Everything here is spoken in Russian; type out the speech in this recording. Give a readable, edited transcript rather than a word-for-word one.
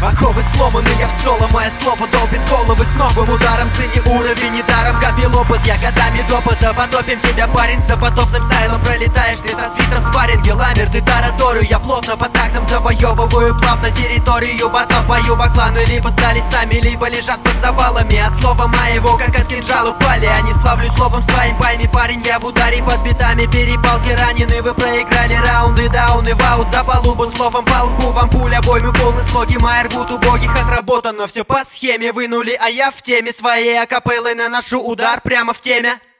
Оковы сломаны, я в соло, мое слово долбит головы с новым ударом. Цени уровень, недаром копил опыт, я годами допыта. Потопим тебя, парень, с допотопным стайлом. Пролетаешь ты со свистом в спарринге, ламер, ты тараторию. Я плотно по тактам завоевываю плавно территорию ботов. Бою бакланы либо стали сами, либо лежат под завалами. От слова моего, как от кинжала пали. А не славлю словом своим, пойми, парень, я в ударе под битами. Перепалки ранены, вы проиграли раунды, дауны, ваут. За палубу словом по лбу, вам пуля, бой, мы полны слоги. Мои рвут убогих, отработано все по схеме. Вынули, а я в теме своей акапеллы наношу удар прямо в теме.